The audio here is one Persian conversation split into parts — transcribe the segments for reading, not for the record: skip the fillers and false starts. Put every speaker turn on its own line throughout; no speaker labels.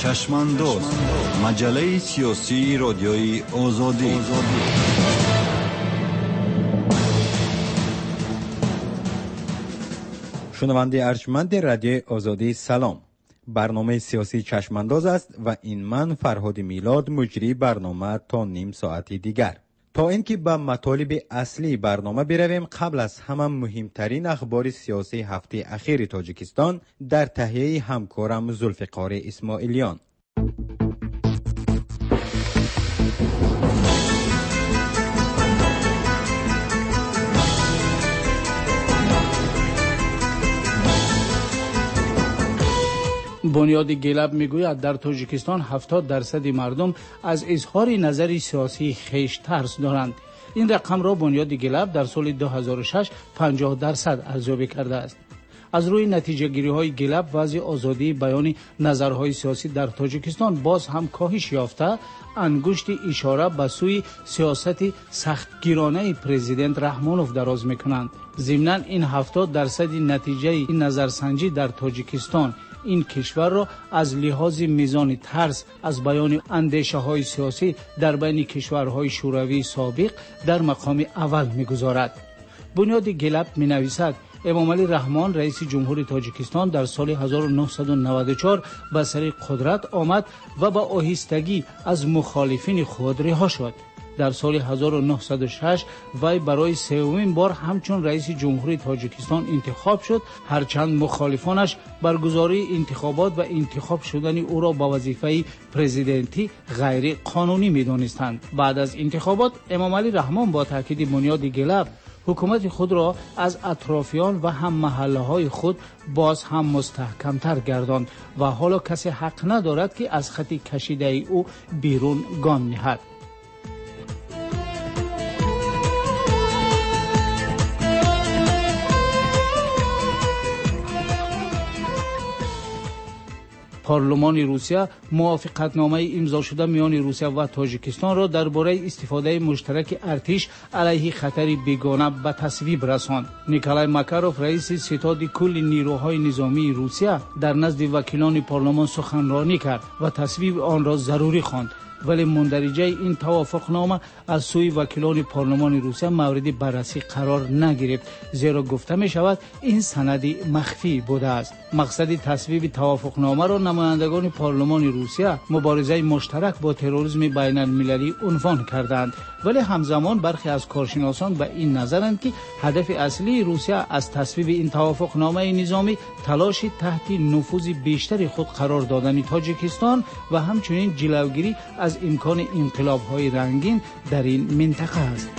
چشمانداز، مجله سیاسی رادیوی آزادی.
شنونده ارجمند رادیو آزادی سلام. برنامه سیاسی چشمانداز است و این من فرهاد میلاد مجری برنامه تا نیم ساعتی دیگر. تا اینکه به مطالب اصلی برنامه برویم، قبل از همه مهمترین اخبار سیاسی هفته اخیر تاجیکستان در تهیه همکارم ذوالفقار اسماعیلیان.
بنیاد گلب میگوید در تاجیکستان 70% مردم از اظهار نظر سیاسی خیش ترس دارند. این رقم را بنیاد گلب در سال 2006 50% ارزیابی کرده است. از روی نتیجه گیری های گلب وضع آزادی بیان نظرهای سیاسی در تاجیکستان باز هم کاهش یافته، انگشت اشاره به سوی سیاست سختگیرانه پرزیدنت رحمانوف دراز میکنند. ضمناً این 70% نتیجه این نظرسنجی در تاجیکستان این کشور را از لحاظ میزان ترس از بیان اندیشه های سیاسی در بین کشورهای شوروی سابق در مقام اول میگذارد. بنیاد گلب می نویسد امام علی رحمان رئیس جمهور تاجیکستان در سال 1994 به سر قدرت آمد و با آهستگی از مخالفین خود رها شد. در سال 1906 وی برای سومین بار همچون رئیس جمهوری تاجیکستان انتخاب شد، هرچند مخالفانش برگزاری انتخابات و انتخاب شدن او را به وظیفه پرزیدنتی غیر قانونی می‌دانستند. بعد از انتخابات امام علی رحمان با تاکید بنیاد گلب حکومت خود را از اطرافیان و هم محله های خود باز هم مستحکمتر گرداند و حالا کسی حق ندارد که از خط کشیده او بیرون گام نهد. پارلمان روسیه موافقتنامه امضا شده میان روسیه و تاجیکستان را درباره استفاده مشترک ارتش علیه خطر بیگانه به تصویب رساند. نیکولای ماکاروف رئیس ستاد کل نیروهای نظامی روسیه در نزد وکیلان پارلمان سخنرانی کرد و تصویب آن را ضروری خواند، ولی مندرجه این توافقنامه از سوی وکیلان پارلمان روسیه مورد بررسی قرار نگرفت، زیرا گفته می شود این سند مخفی بوده است. مقصد تصویب توافقنامه را نمایندگان پارلمان روسیه مبارزه مشترک با تروریسم بین المللی عنوان کردند، ولی همزمان برخی از کارشناسان به این نظرند که هدف اصلی روسیه از تصویب این توافقنامه نظامی تلاش تحت نفوذ بیشتر خود قرار دادن تاجیکستان و همچنین جلوگیری از امکان انقلاب‌های رنگین در این منطقه است.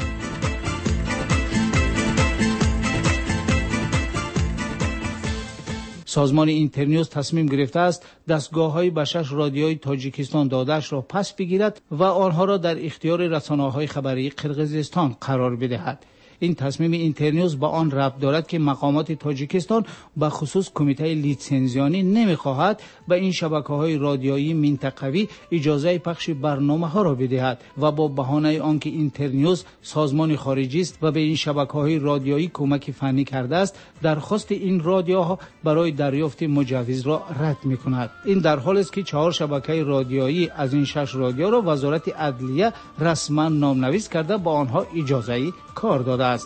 سازمان اینترنیوز تصمیم گرفته است دستگاه‌های به 6 رادیوی تاجیکستان داده‌اش را پس بگیرد و آنها را در اختیار رسانه‌های خبری قرقیزستان قرار بدهد. این تصمیم اینترنیوز با آن ربط دارد که مقامات تاجیکستان به خصوص کمیته لیتسنزیانی نمی‌خواهد به این شبکه‌های رادیویی منطقوی اجازه پخش برنامه‌ها را بدهد و با بهانه آنکه اینترنیوز سازمان خارجی است و به این شبکه‌های رادیویی کمک فنی کرده است، درخواست این رادیوها برای دریافت مجوز را رد می‌کند. این در حالی است که 4 شبکه رادیویی از این 6 رادیو را وزارت عدلیه رسما نامنویس کرده با آنها اجازه کار داده است.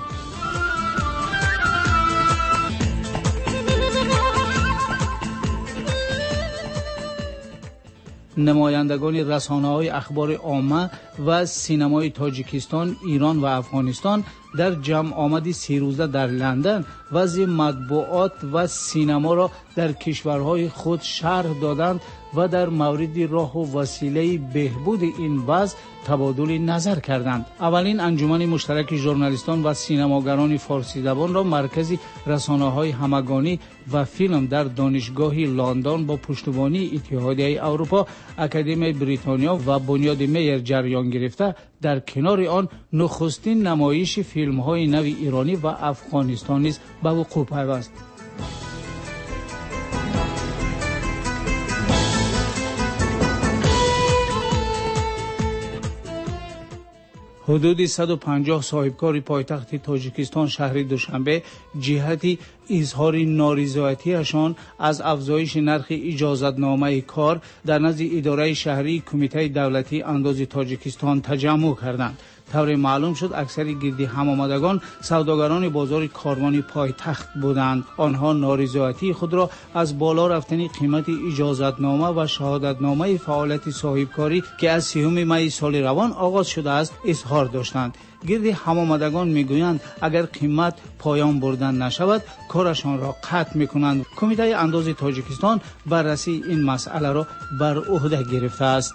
نمایندگان رسانه‌های اخبار عامه و سینمای تاجیکستان، ایران و افغانستان در جمع آمدی 3 روزه در لندن وضع مطبوعات و سینما را در کشورهای خود شرح دادند و در مورد راه و وسیله بهبود این وضع تبادل نظر کردند. اولین انجمن مشترک ژورنالیستان و سینماگران فارسی زبان را مرکز رسانه‌های همگانی و فیلم در دانشگاه لندن با پشتیبانی اتحادیه اروپا، اکادمی بریتانیا و بنیاد میر جریان گرفته، در کنار آن نخستین نمایش فیلم‌های نو ایرانی و افغانستانی نیز به وقوع پیوست. حدود 150 صاحبکار پایتخت تاجیکستان شهر دوشنبه جهت اظهار نارضایتیشان از افزایش نرخ اجازتنامه کار در نزد اداره شهری کمیته دولتی انداز تاجیکستان تجمع کردند. طور معلوم شد اکثر گردی هم آمدگان سوداگران بازار کاروانی پایتخت بودند. آنها نارضایتی خود را از بالا رفتن قیمت اجازتنامه و شهادتنامه فعالیت صاحبکاری که از 3 می سال روان آغاز شده است اظهار داشتند. گردی هم آمدگان میگویند اگر قیمت پایان بردن نشود کارشان را قطع میکنند. کمیته انداز تاجیکستان بررسی این مسئله را بر عهده گرفته است.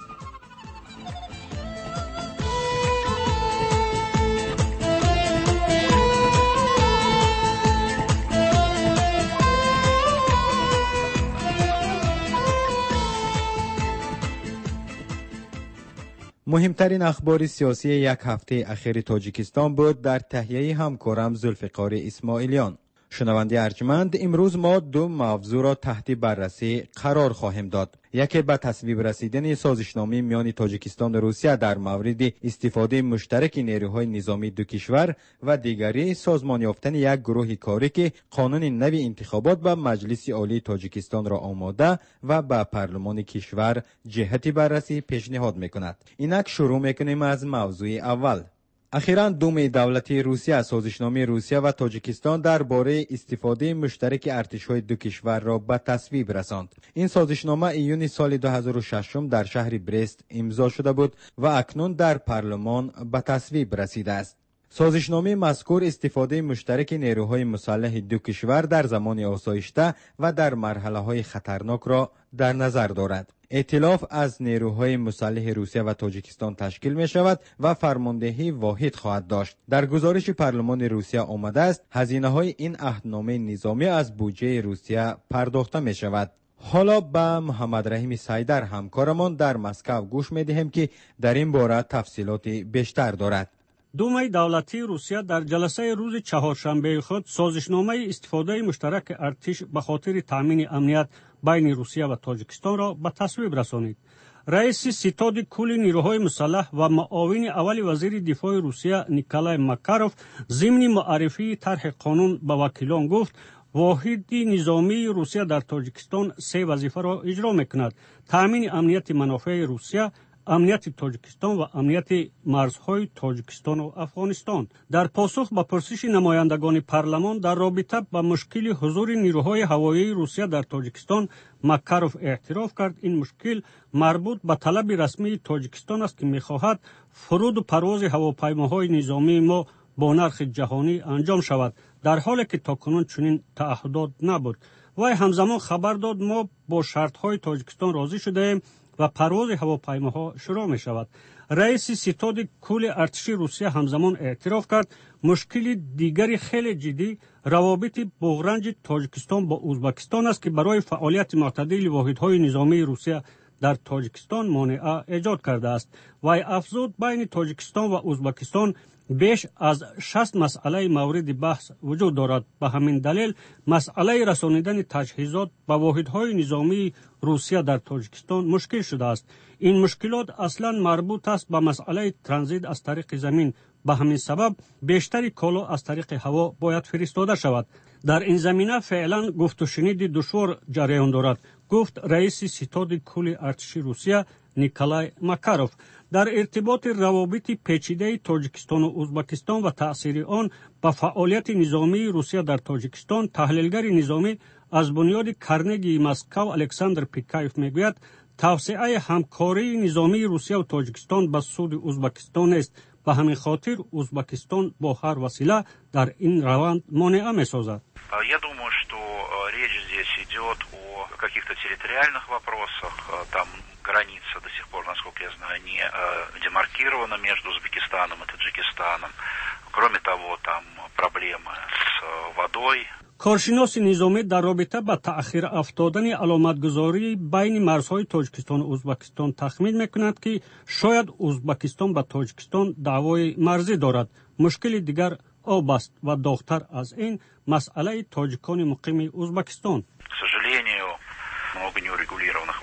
مهمترین اخبار سیاسی یک هفته اخیر تاجیکستان بود در تهیه همکارم ذوالفقار اسماعیلیان. شنونده ارجمند، امروز ما 2 موضوع را تحت بررسی قرار خواهیم داد. یکی به تصویب رسیدن سازشنامه میان تاجیکستان و روسیه در مورد استفاده مشترک نیروهای نظامی دو کشور و دیگری سازمان یافتن یک گروه کاری که قانون نوی انتخابات به مجلس عالی تاجیکستان را آماده و به پارلمان کشور جهت بررسی پیشنهاد میکند. اینک شروع میکنیم از موضوع اول. اخیراً دوم دولتی روسیه سازشنامه روسیه و تاجیکستان درباره استفاده مشترک ارتش‌های دو کشور را به تصویب رساند. این سازشنامه ایون سال 2006 در شهر برست امضا شده بود و اکنون در پارلمان به تصویب رسیده است. سازشنامه مذکور استفاده مشترک نیروهای مسلح دو کشور در زمان آسایشته و در مرحله‌های خطرناک را در نظر دارد. ائتلاف از نیروهای مسلح روسیه و تاجیکستان تشکیل می شود و فرماندهی واحد خواهد داشت. در گزارش پارلمان روسیه آمده است هزینه های این عهدنامه نظامی از بودجه روسیه پرداخته می شود. حالا به محمد رحیم سیدر همکارمان در مسکو گوش می دهیم که در این باره تفصیلات بیشتر دارد.
دومای دولتی روسیه در جلسه روز چهارشنبه خود سازشنامه استفاده مشترک ارتش به خاطر تامین امنیت بین روسیه و تاجیکستان را به تصویب رسانید. رئیس ستاد کل نیروهای مسلح و معاون اول وزیر دفاع روسیه نیکولای ماکاروف ضمن معرفی طرح قانون به وکیلان گفت واحد نظامی روسیه در تاجیکستان 3 وظیفه را اجرا میکند: تامین امنیت منافع روسیه، امنیت تاجیکستان و امنیت مرزهای تاجیکستان و افغانستان. در پاسخ به پرسش نمایندگان پارلمان در رابطه با مشکل حضور نیروهای هوایی روسیه در تاجیکستان، ماکاروف اعتراف کرد این مشکل مربوط به طلب رسمی تاجیکستان است که می‌خواهد فرود و پرواز هواپیماهای نظامی ما با نرخ جهانی انجام شود، در حالی که تاکنون چنین تعهدات نبود. وی همزمان خبر داد ما با شرط‌های تاجیکستان راضی شده‌ایم و پرواز هواپیماها شروع می شود. رئیس ستاد کل ارتش روسیه همزمان اعتراف کرد مشکل دیگری خیلی جدی روابط بغرنج تاجیکستان با ازبکستان است که برای فعالیت معتدل واحدهای نظامی روسیه در تاجیکستان مانع ایجاد کرده است. وی افزود بین تاجیکستان و ازبکستان بیش از 60 مسئله مورد بحث وجود دارد. به همین دلیل مسئله رسانیدن تجهیزات به واحدهای نظامی روسیه در تاجیکستان مشکل شده است. این مشکلات اصلا مربوط است به مسئله ترانزیت از طریق زمین. به همین سبب بیشتری کالا از طریق هوا باید فرستاده شود. در این زمینه فعلا گفت و شنید دشوار جریان دارد، گفت رئیس ستاد کل ارتش روسیه نیکولای ماکاروف. در ارتباط روابط پیچیده تاجیکستان و ازبکستان و تأثیر آن به فعالیت نظامی روسیه در تاجیکستان، تحلیلگر نظامی از بنیاد کرنگی مسکو الکساندر پیکایف میگوید توسعه همکاری نظامی روسیه و تاجیکستان به سود ازبکستان است. به همین خاطر ازبکستان با هر وسیله در این روند مانع می‌سازد.
Я думаю, что речь здесь идет о каких-то территориальных вопросах. Там граница до сих пор, насколько я знаю, не демаркирована между Узбекистаном и Таджикистаном. Кроме того, там проблемы с водой.
کارشناس نظامی در رابطه با تأخیر افتادن علامتگذاری بین مرزهای تاجیکستان و ازبکستان تخمین میکند که شاید ازبکستان با تاجیکستان دعوای مرزی دارد. مشکل دیگر آب است و داغ‌تر از این مسئله تاجیکان مقیم ازبکستان.
К сожалению, много неурегулированных вопросов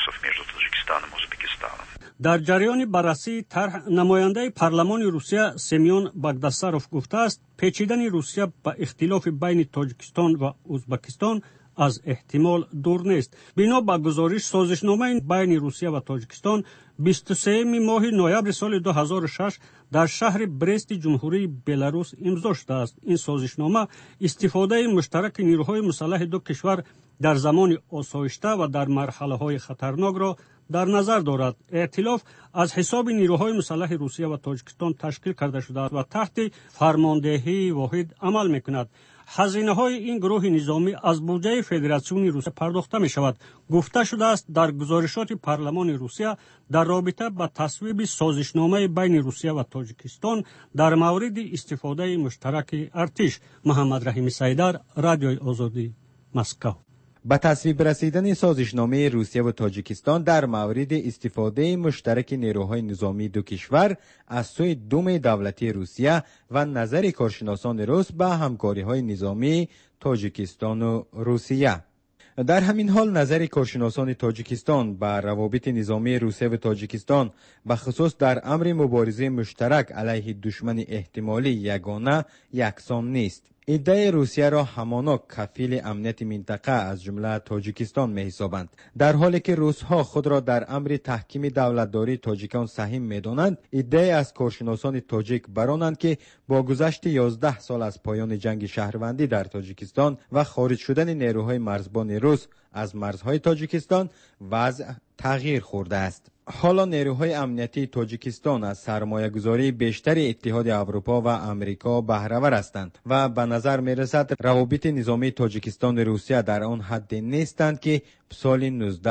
вопросов между Таджикистаном и Узбекистаном.
در جریان بررسی طرح نماینده پارلمان روسیه سمیون باگداساروف گفته است پیچیدن روسیه به اختلاف بین تاجیکستان و ازبکستان از احتمال دور نیست. بنا به گزارش سازشنامه بین روسیه و تاجیکستان 23 ماه نوامبر سال 2006 در شهر برست جمهوری بلاروس امضا شده است. این سازشنامه استفاده مشترک نیروهای مسلح دو کشور در زمان آسایشته و در مرحله‌های خطرناک را در نظر دارد. ائتلاف از حساب نیروهای مسلح روسیه و تاجیکستان تشکیل کرده شده است و تحت فرماندهی واحد عمل می‌کند. هزینه های این گروه نظامی از بودجه فدراسیون روسیه پرداخته می شود. گفته شده است در گزارشات پارلمان روسیه در رابطه با تصویب سازشنامه بین روسیه و تاجیکستان در مورد استفاده مشترک ارتش. محمد رحیم سیدار، رادیوی آزادی، مسکو.
به تصویب رسیدن سازشنامه روسیه و تاجیکستان در مورد استفاده مشترک نیروهای نظامی دو کشور از سوی دوم دولتی روسیه و نظر کارشناسان روس به همکاری‌های نظامی تاجیکستان و روسیه. در همین حال نظر کارشناسان تاجیکستان به روابط نظامی روسیه و تاجیکستان به خصوص در امر مبارزه مشترک علیه دشمن احتمالی یگانه یکسان نیست. ادعای روسیه را همانا کفیل امنیت منطقه از جمله تاجیکستان می حسابند، در حالی که روس‌ها خود را در امر تحکیم دولتداری تاجیکان سهیم می‌دانند. ادعای از کارشناسان تاجیک برانند که با گذشت 11 سال از پایان جنگ شهروندی در تاجیکستان و خارج شدن نیروهای مرزبان روس از مرزهای تاجیکستان وضع تغییر خورده است. حالا نیروهای امنیتی تاجیکستان از سرمایه‌گذاری بیشتر اتحاد اروپا و امریکا بهره‌ور هستند و به نظر می‌رسد روابط نظامی تاجیکستان و روسیه در آن حد نیستند که سال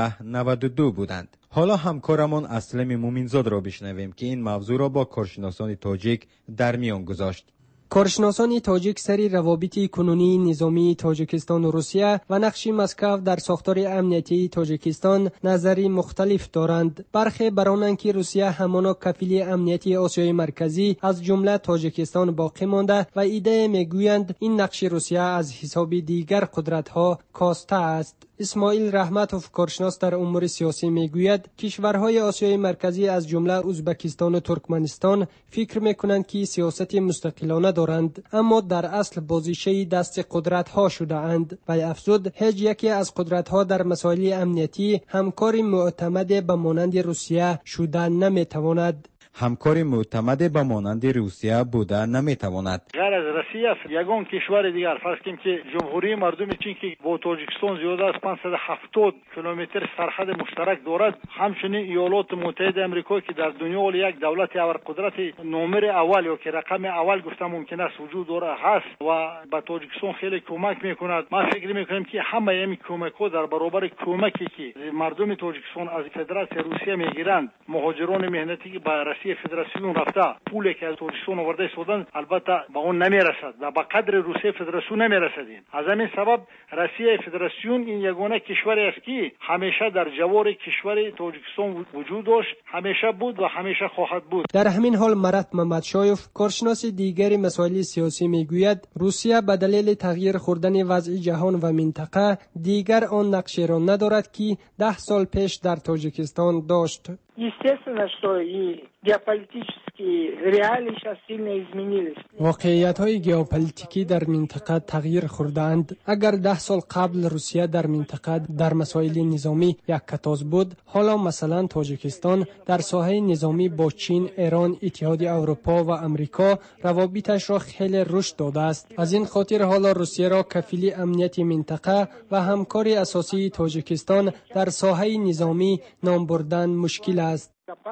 1992 بودند. حالا همکارمان اسلم مومنزاد را بشنویم که این موضوع را با کارشناسان تاجیک در میان گذاشت.
کارشناسان تاجیک سری روابط کنونی نظامی تاجیکستان و روسیه و نقش مسکو در ساختار امنیتی تاجیکستان نظری مختلف دارند. برخی برانند که روسیه همانا کفیل امنیتی آسیای مرکزی از جمله تاجیکستان باقی مانده و ایده میگویند این نقش روسیه از حساب دیگر قدرت‌ها کاسته است. اسماعیل رحمتوف کارشناس در امور سیاسی میگوید کشورهای آسیای مرکزی از جمله ازبکستان و ترکمنستان فکر میکنند که سیاست مستقلانه دارند، اما در اصل بازیچه دست قدرت‌ها شده اند. و افزود هیچ یکی از قدرت‌ها در مسائل امنیتی همکار معتمد به مانند روسیه شده نمیتواند.
همکار معتمد به مانند روسیه بوده نمیتواند.
غیر از روسیه یگان کشور دیگر فرض کنیم که جمهوری مردم چین که با تاجیکستان زیاده از 570 کیلومتر سرحد مشترک دارد، همچنین ایالات متحده آمریکا که در دنیا یک دولت ابرقدرت نمره اول یا که رقم اول گفتم ممکن است وجود داره هست و به تاجیکستان خیلی کمک میکند. ما فکر میکنیم که همه این کمک‌ها در برابر کمکی که مردم تاجیکستان از فدراسیون روسیه میگیرند، مهاجران مهنتی که به فدراسیون رفته پولی که از تاجیکستان آورده سودن البته به اون نمیرسد و به قدر روسیه فدراسیون نمیرسدین. از همین سبب روسیه فدراسیون این یگانه کشوری است که همیشه در جوار کشور تاجیکستان وجود داشت، همیشه بود و همیشه خواهد بود.
در همین حال مرات ممدشایف کارشناس دیگری مسائل سیاسی میگوید روسیه به دلیل تغییر خوردن وضع جهان و منطقه دیگر آن نقشی را ندارد که 10 سال پیش در تاجیکستان داشت.
Естественно, что и геополитические реалии сейчас сильно изменились.
واقعیت‌های ژئوپلیتیکی در منطقه تغییر خورده‌اند. اگر 10 سال قبل روسیه در منطقه در مسائل نظامی یک کتاز بود، حالا مثلا تاجیکستان در ساحه نظامی با چین، ایران، اتحاد اروپا و امریکا روابطش را خیلی رشد داده است. از این خاطر حالا روسیه را کفیل امنیت منطقه و همکاری اساسی تاجیکستان در ساحه نظامی نام بردن مشکل است.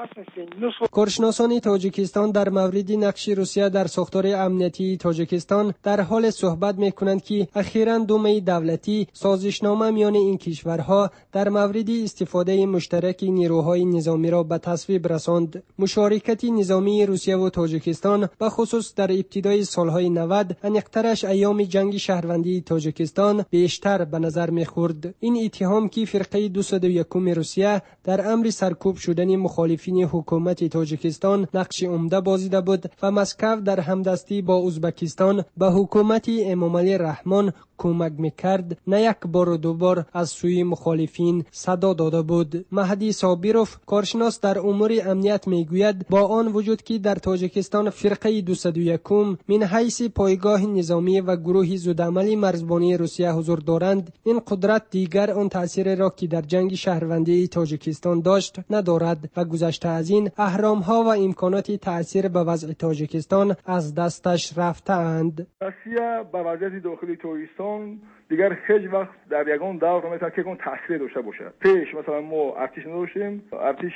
کارشناسان تاجیکستان در مورد نقش روسیه در ساختار امنیتی تاجیکستان در حال صحبت می‌کنند که اخیراً دوم دولتی سازشنامه میان این کشورها در مورد استفاده مشترک نیروهای نظامی را به تصویب رساند. مشارکت نظامی روسیه و تاجیکستان به خصوص در ابتدای سالهای 90 انیقترش ایام جنگ شهروندی تاجیکستان بیشتر به نظر می‌خورد. این اتهام که فرقه 201 روسیه در امر سرکوب شدن مخالفان مخالفین حکومت تاجیکستان نقش عمده بازیده بود و مسکو در همدستی با ازبکستان به حکومت امامعلی رحمان کمک میکرد، نه یک بار و دو بار از سوی مخالفین صدا داده بود. مهدی صابروف، کارشناس در امور امنیت، میگوید با آن وجود که در تاجیکستان فرقه 201 من حیث پایگاه نظامی و گروه زودعملی مرزبانی روسیه حضور دارند، این قدرت دیگر آن تأثیر را که در جنگ شهروندی تاجیکستان داشت ندارد و گذشته از این اهرام‌ها و امکانات تأثیر به وضع تاجیکستان از دستش رفته‌اند.
روسیه به وضعیت داخلی تاجیکستان دیگر هیچ وقت در یگان دور نمیتونه که اون تاثیر داشته باشه. پیش مثلا ما ارتش نداشتیم، ارتش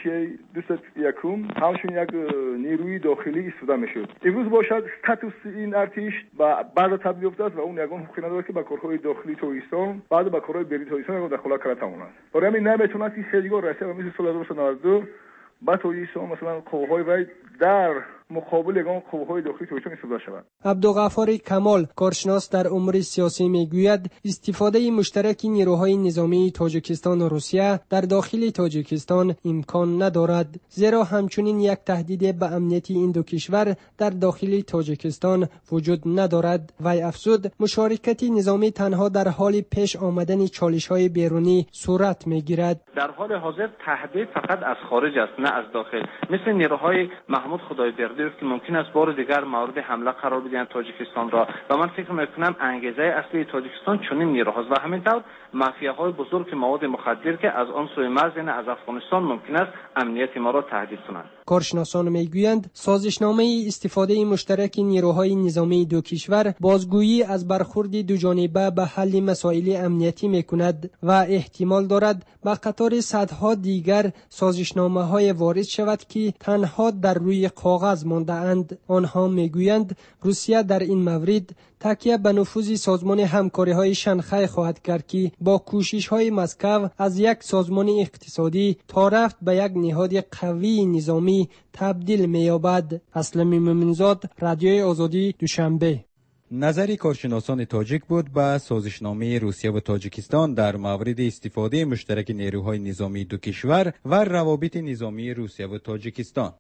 201 همچون یک نیروی داخلی استفاده میشد. امروز باشد استاتوس این ارتش با بعد تبدیل افتاد و اون یگان حقوقی نداره که با کارهای داخلی تاجیکستان بعد با کارهای بری تاجیکستان دخالت کنه تماما. برای همین نمیتونه که هیچگاه رسید و مثل سال 1992 با تاجیکستان مثلا قوهای وای در مقابل یگان قوهای داخلی تاجیکستان استفاده شود.
عبدالغفار کمال، کارشناس در امور سیاسی، میگوید استفاده مشترک نیروهای نظامی تاجیکستان و روسیه در داخل تاجیکستان امکان ندارد، زیرا همچنین یک تهدید به امنیت این دو کشور در داخل تاجیکستان وجود ندارد. وی افزود مشارکت نظامی تنها در حال پیش آمدن چالش‌های بیرونی صورت میگیرد.
در حال حاضر تهدید فقط از خارج است، نه از داخل. مثل نیروهای محمود خدایبردی که ممکن است بار دیگر مورد حمله قرار بدهند تاجیکستان را و من فکر میکنم انگیزه اصلی تاجیکستان چنین نیروهاست و همینطور مافیاهای بزرگ مواد مخدر که از آن سوی مرز از افغانستان ممکن است امنیت ما را تهدید کنند.
کارشناسان میگویند سازشنامه استفاده مشترک نیروهای نظامی دو کشور بازگویی از برخورد دو جانبه به حل مسائل امنیتی میکند و احتمال دارد به قطار صدها دیگر سازشنامه‌های وارد شود که تنها در روی کاغذ مانده اند. آنها میگویند روسیه در این مورد تکیه به نفوذ سازمان همکاری‌های شنغهای خواهد کرد که با کوشش‌های مسکو از یک سازمان اقتصادی تا رفت به یک نهاد قوی نظامی تبدیل می‌یابد. اسلم مومنزاد، رادیوی آزادی، دوشنبه.
نظری کارشناسان تاجیک بود به سازشنامه روسیه و تاجیکستان در مورد استفاده مشترک نیروهای نظامی دو کشور و روابط نظامی روسیه و تاجیکستان.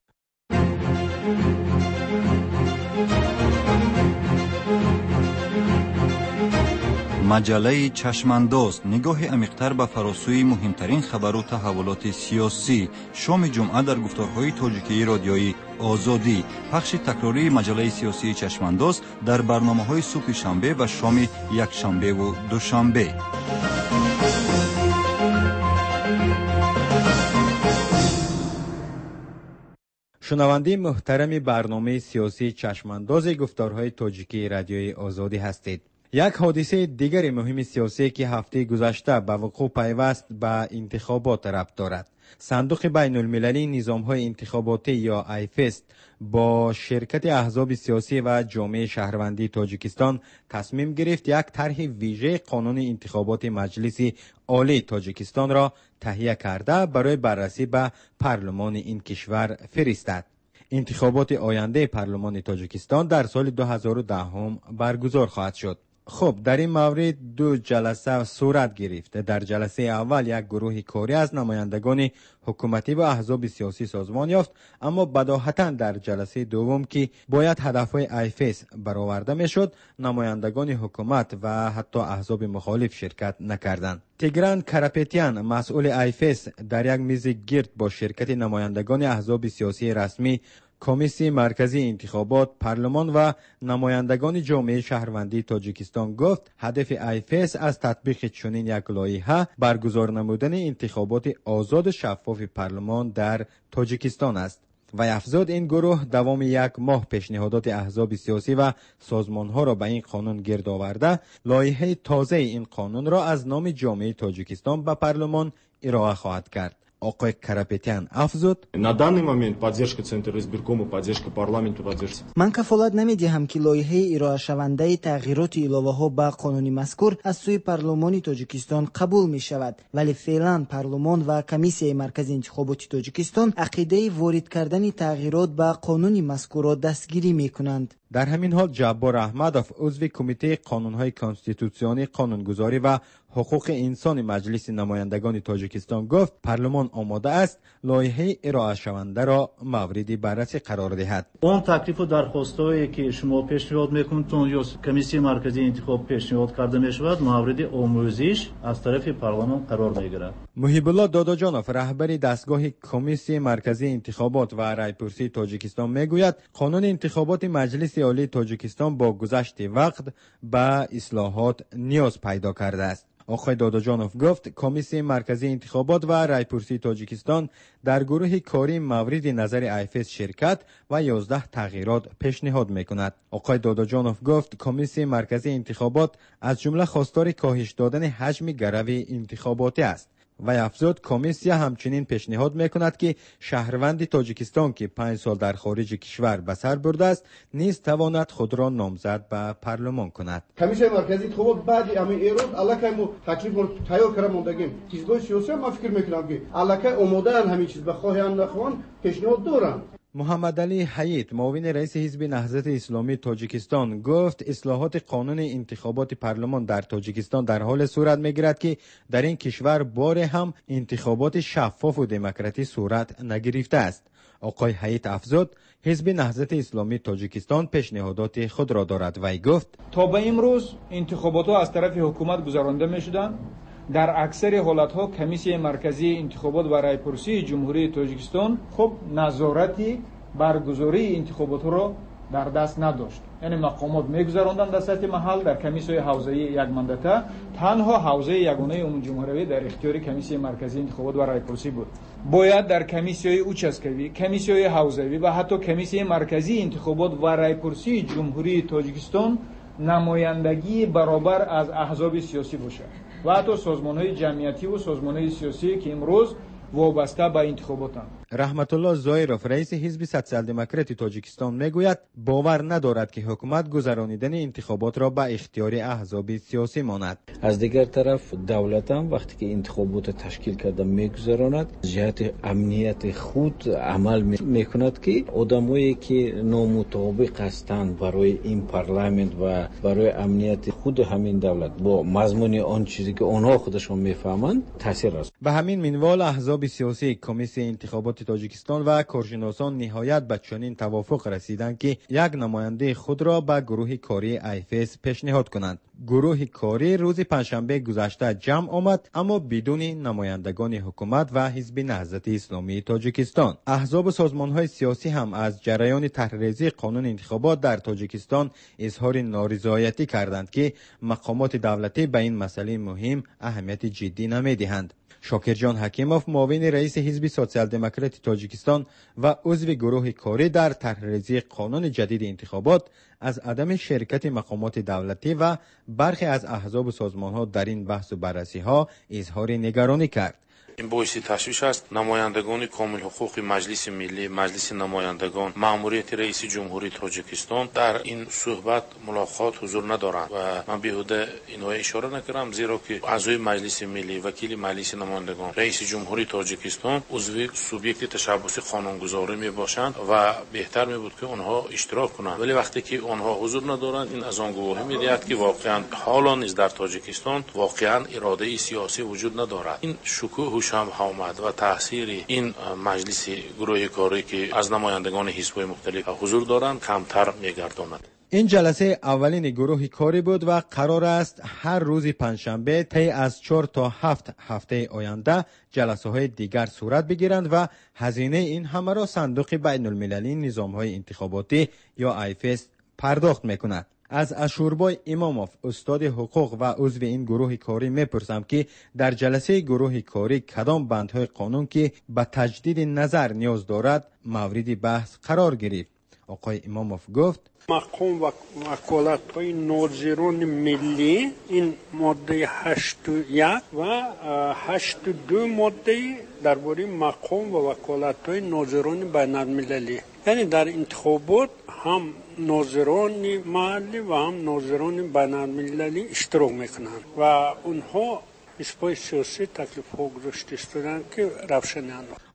مجله چشمانداز، نگاه عمیق‌تر به فراسوی مهمترین خبر و تحولات سیاسی. شام جمعه در گفتارهای تاجیکی رادیویی آزادی. پخش تکراری مجله سیاسی چشمانداز در برنامه‌های صبح شنبه و شام یک شنبه و دوشنبه.
شنونده محترم برنامه سیاسی چشمانداز گفتارهای تاجیکی رادیوی آزادی هستید. یک حادثه دیگر مهم سیاسی که هفته گذشته به وقوع پیوست به انتخابات ربط دارد. صندوق بین المللی نظام‌های انتخاباتی یا آیفست با شرکت احزاب سیاسی و جامعه شهروندی تاجیکستان تصمیم گرفت یک طرح ویژه قانون انتخابات مجلس عالی تاجیکستان را تهیه کرده برای بررسی به پارلمان این کشور فرستد. انتخابات آینده پارلمان تاجیکستان در سال 2010 برگزار خواهد شد. خب در این مورد دو جلسه صورت گرفت. در جلسه اول یک گروه کاری از نمایندگان حکومتی و احزاب سیاسی سازمان یافت، اما بداهتاً در جلسه دوم که باید هدفهای آیفس برآورده میشد، نمایندگان حکومت و حتی احزاب مخالف شرکت نکردند. تیگران کاراپتیان، مسئول آیفس، در یک میز گرد با شرکت نمایندگان احزاب سیاسی رسمی، کمیسیون مرکزی انتخابات، پارلمان و نمایندگان جامعه شهروندی تاجیکستان گفت هدف آیفس از تطبیق چنین یک لایحه برگزار نمودن انتخابات آزاد و شفاف پارلمان در تاجیکستان است. و افزود این گروه دوام یک ماه پیشنهادات احزاب سیاسی و سازمانها را به این قانون گرد آورده، لایحه تازه این قانون را از نام جامعه تاجیکستان به پارلمان ارائه خواهد کرد. آقای کاراپتیان افزود
на данный момент поддержка центра избиркома, поддержка парламента, поддержка.
من کفالت نمیدهم که لایحه ارائه شونده تغییرات الهه ها به قانون مذکور از سوی پارلمان تاجیکستان قبول می شود، ولی فعلا پارلمان و کمیسیون مرکزی انتخابات تاجیکستان عقیده وارد کردن تغییرات به قانون مذکور را دستگیری می کنند.
در همین حال جبار احمدوف عضو کمیته قانون‌های کنستیتوسیونی قانونگذاری و حقوق انسان مجلس نمایندگان تاجیکستان گفت پارلمان آماده است لایحه ارائه شونده را مورد بررسی قرار دهد.
اون تکلیف و درخواستایی که شما پیشنهاد میکنید یا کمیسیون مرکزی انتخاب پیشنهاد کرده میشود مورد آموزش از طرف پارلمان قرار میگیرد.
محیب الله داداجانوف رهبر دستگاه کمیسیون مرکزی انتخابات و رایپرسی تاجیکستان میگوید قانون انتخابات مجلس عالی تاجیکستان با گذشت وقت به اصلاحات نیاز پیدا کرده است. آقای داداجانوف گفت کمیسیون مرکزی انتخابات و رایپرسی تاجیکستان در گروه کاری مورد نظر ایفس شرکت و 11 تغییرات پیشنهاد میکند. آقای داداجانوف گفت کمیسیون مرکزی انتخابات از جمله خواستار کاهش دادن حجم گروه انتخاباتی است. و افزود کمیسیون همچنین پیشنهاد میکند که شهروند تاجیکستان که 5 سال در خارج کشور به سر برده است نیز تواند خود را نامزد به پارلمان کند.
کمیسیون مرکزی انتخابات بعد همین ایراد الکی ما تکلیف تیار کردیم موندگیم. چیزهای سیاسی ما فکر میکنم که الکی آماده ان همین چیز بخواهند نخواهند پیشنهاد دارند.
محمد علی حییت معاون رئیس حزب نهضت اسلامی تاجیکستان گفت اصلاحات قانون انتخابات پارلمان در تاجیکستان در حال صورت میگیرد که در این کشور بار هم انتخابات شفاف و دموکراتی صورت نگرفته است. آقای حییت افزود حزب نهضت اسلامی تاجیکستان پیشنهادات خود را دارد و گفت
تا به امروز انتخابات ها از طرف حکومت گذرانده میشدند. در اکثر حالتها کمیسیون مرکزی انتخابات و رایپرسی جمهوری تاجیکستان خب نظارتی برگزاری انتخابات را در دست نداشت. یعنی مقامات میگذراندند در سطح محل در کمیسیون حوزه‌ای یک منطقه تنها حوزه یگانه عمومی جمهوری در اختیار کمیسیون مرکزی انتخابات و رایپرسی بود. باید در کمیسیون اوچسکوی، کمیسیون حوزه‌ای و حتی کمیسیون مرکزی انتخابات و رایپرسی جمهوری تاجیکستان نمایندگی برابر از احزاب سیاسی باشد و حتی سازمان‌های جمعیتی و سازمان‌های سیاسی که امروز وابسته به انتخاباتند.
رحمت الله زایروف رئیس حزب سوسیال دموکراتی تاجیکستان میگوید باور ندارد که حکومت گذراندن انتخابات را به اختیار احزاب سیاسی ماند.
از دیگر طرف دولت هم وقتی که انتخابات تشکیل کرده میگذراند جهت امنیت خود عمل میکند که آدمایی که نامطابق هستند برای این پارلمانت و برای امنیت خود همین دولت با مضمون آن چیزی که آنها خودشون میفهمند تاثیر است.
به همین منوال احزاب سیاسی کمیسیون انتخابات تاجیکستان و کارشناسان نهایت به چنین توافق رسیدند که یک نماینده خود را به گروه کاری ایفس پیشنهاد کنند. گروه کاری روز پنجشنبه گذشته جمع آمد اما بدون نمایندگان حکومت و حزب نهضت اسلامی تاجیکستان. احزاب و سازمان‌های سیاسی هم از جریان طرح‌ریزی قانون انتخابات در تاجیکستان اظهار نارضایتی کردند که مقامات دولتی به این مسئله مهم اهمیت جدی نمی‌دهند. شاکرجان حکیموف معاون رئیس حزب سوسیال دموکراتی تاجیکستان و عضو گروه کاری در طرح‌ریزی قانون جدید انتخابات از عدم شرکت مقامات دولتی و برخی از احزاب و سازمان‌ها در این بحث و بررسی‌ها اظهار نگرانی کرد.
این باعث تشویش است. نمایندگان کامل حقوق مجلس ملی، مجلس نمایندگان، مأموریت رئیس جمهوری تاجیکستان در این صحبت ملاقات حضور ندارند و من بیهوده اینها اشاره نکردم زیرا که اعضای مجلس ملی، وکیل مجلس نمایندگان، رئیس جمهوری تاجیکستان عضو سوبیکت تشبثی قانونگذاری می باشند و بهتر می بود که آنها اشتراک کنند، ولی وقتی که آنها حضور ندارند این از آن گواهی می‌دهد که واقعا حالا نیز در تاجیکستان واقعا اراده سیاسی وجود ندارد. این شکوه هم آمد و تاثیر این مجلس گروه کاری که از نمایندگان حزب‌های مختلف حضور دارند کمتر می‌گرداند.
این جلسه اولین گروه کاری بود و قرار است هر روز پنجشنبه طی از 4 تا 7 هفته آینده جلسه‌های دیگر صورت بگیرند و هزینه این همه را صندوق بین‌المللی نظام‌های انتخاباتی یا ایفس پرداخت می‌کند. از اشوربای اماموف استاد حقوق و عضو این گروه کاری میپرسم که در جلسه گروه کاری کدام بندهای قانون که به تجدید نظر نیاز دارد مورد بحث قرار گرفت. آقای اماموف گفت
مقام و وکالت‌های ناظران ملی این ماده 8.1 و 8.2 ماده درباره مقام و وکالت‌های ناظران بین‌المللی، یعنی در انتخابات هم ناظران محلی و هم ناظران بین‌المللی اشتراک میکنند و اونها حزب‌های سیاسی تکلیف‌ها گذاشته شدند که روشنند.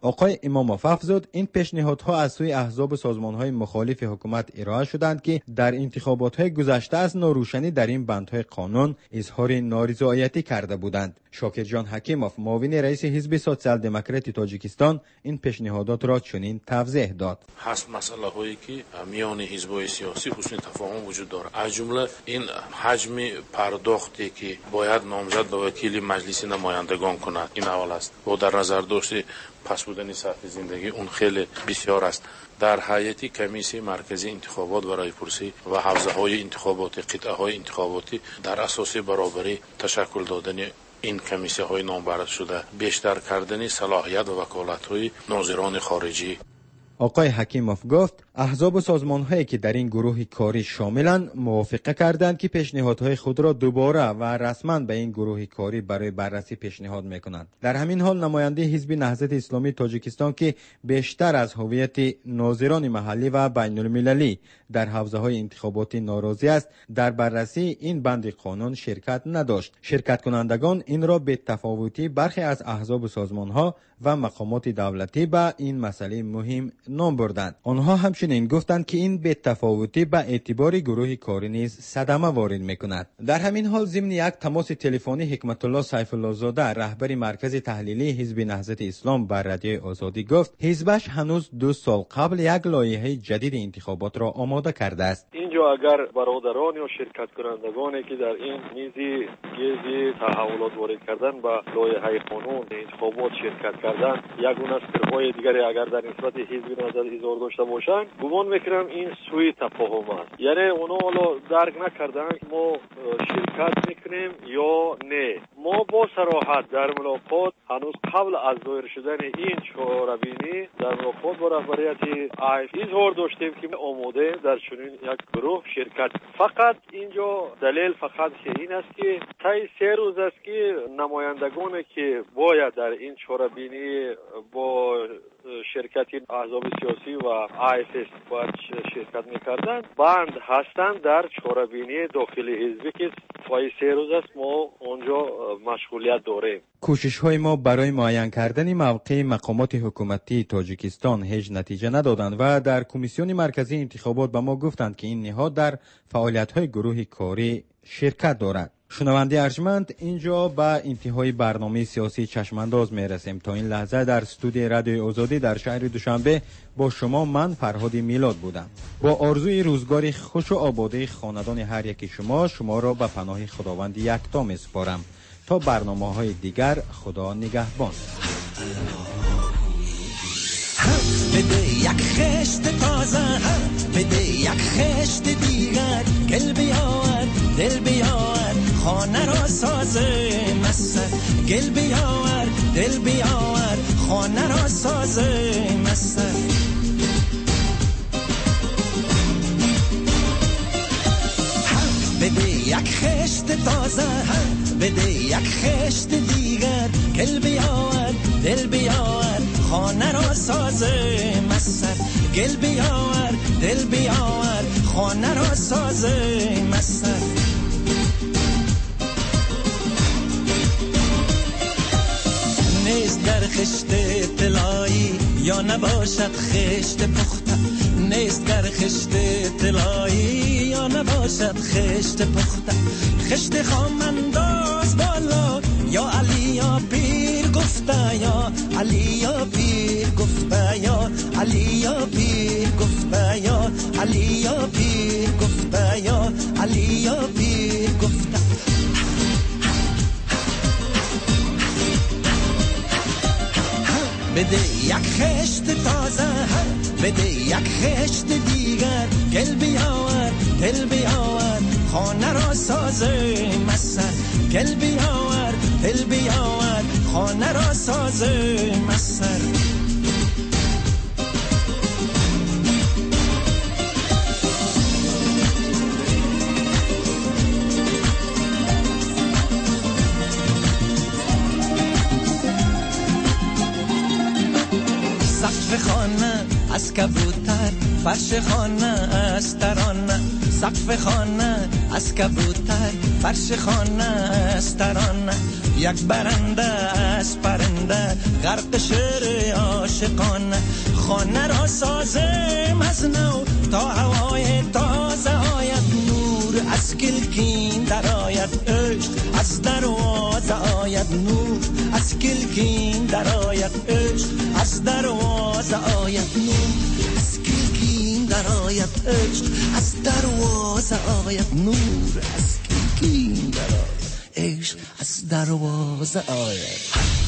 آقای اماموف افزود این پیشنهادها از سوی احزاب و سازمان‌های مخالف حکومت ارائه شدند که در انتخابات‌های گذشته از ناروشنی در این بندهای قانون اظهار نارضایتی کرده بودند. شاکرجان حکیموف معاون رئیس حزب سوسیال دموکراتی تاجیکستان این پیشنهادات را چنین توضیح داد.
هست مسئله هایی که میان حزب‌های سیاسی حسن تفاهم وجود دارد. از جمله این حجم پرداختی که باید نامزد به وکیل مجلس نمایندگان کند، این اول است. و در نظر داشت پس بودن سطح زندگی اون خیلی بسیار است. در هیئت کمیسیون مرکزی انتخابات و رایپرسی و حوزه‌های انتخاباتی، قطعه‌های انتخاباتی در اساس برابری تشکل دادن این کمیسی‌های نامبرد شده، بیشتر کردن صلاحیت و وکالت‌های ناظران خارجی.
آقای حکیموف گفت احزاب و سازمان‌هایی که در این گروه کاری شاملند موافقه کردند که پیشنهادهای خود را دوباره و رسما به این گروه کاری برای بررسی پیشنهاد می‌کنند. در همین حال نماینده حزب نهضت اسلامی تاجیکستان که بیشتر از هویت ناظران محلی و بین‌المللی در حوزه‌های انتخاباتی ناراضی است، در بررسی این بند قانون شرکت نداشت. شرکت کنندگان این را به تفاوتی برخی از احزاب و سازمان‌ها و مقامات دولتی به این مسئله مهم نام بردند. آنها همچنین گفتند که این بی‌تفاوتی به اعتبار گروه کاری نیز صدمه وارد می‌کند. در همین حال ضمن یک تماس تلفنی حکمت الله سیف الله زاده رهبر مرکز تحلیلی حزب نهضت اسلام بر رادیوی آزادی گفت حزبش هنوز 2 سال قبل یک لایحه جدید انتخابات را آماده کرده است.
اینجا اگر برادران یا شرکت کنندگانی که در این میزی گیزی تحولات وارد کردن با لایحه قانون انتخابات شرکت کردن، یگونه فکرهای دیگری اگر در نسبت حزب نهضت اظهار داشته باشند، گمان میکنم این سوء تفاهم است. یعنی اونا حالا درک نکردن که ما شرکت میکنیم یا نه. ما با صراحت در ملاقات هنوز قبل از ظاهر شدن این چهاربینی در ملاقات با رهبریت آیف اظهار داشتیم که آماده در چنین یک گروه شرکت. فقط اینجا دلیل فقط این است که طی 3 روز است که نمایندگانی که باید در این چهاربینی با شرکت احزاب سیاسی و IFS باید شرکت میکردن بند هستند در چهاربینی داخلی حزبی که طی 3 روز است ما اونجا مشغولیت داریم.
کوشش‌های ما برای معین کردن موقع مقامات حکومتی تاجیکستان هیچ نتیجه ندادند و در کمیسیون مرکزی انتخابات به ما گفتند که این نهاد در فعالیت‌های گروه کاری شرکت دارد. شنونده ارجمند، اینجا به انتهای برنامه سیاسی چشمانداز میرسیم. تا این لحظه در استودیو رادیوی آزادی در شهر دوشنبه با شما من فرهاد میلاد بودم. با آرزوی روزگاری خوش و آباده خاندان هر یکی شما را به پناه خداوند یکتا میسپارم. تا برنامه‌های دیگر، خدا نگهبان.
بده یک خشت تازه، بده یک خشت دیگر، گل بیاور دل بیاور خانه را سازه مستر، گل بیاور دل بیاور خانه را سازه مستر. بده یک خشت تازه، بده یک خشت دیگر، گل بیاور دل بیاور خانه را سازه مستر، گل بیاور دل بیاور خانه را سازه مستر. نیست در خشت طلایی یا نباشد خشت پخته، نیست در خشت طلایی یا نباشد خشت پخته، خشت خام انداز بالا یا علی یا پیر گفته، یا علی یا پیر گفته، یا علی یا پیر گفته، یا علی یا پیر گفته، یا علی یا پیر گفته. بده یک خشت تازه، بده یک خشت دیگر، گل بیاور دل بیاور خانه را سازه مستر، گل بیاور دل بیاور خانه را سازه مستر. سقف خانه از کبوتر، فرش خانه از ترانه، سقف خانه از کبوتر فرش خانه است ترانه، یک برنده از پرنده غرق شعر عاشقانه. خانه را سازم از نو تا هوای تازه آید، نور از کلکین در آید، عشق از دروازه آید، نور از کلکین در آید، عشق از دروازه آید، نور از کلکین در آید، عشق از دروازه آید، نور از کلکین در آید، عشق از دروازه آید.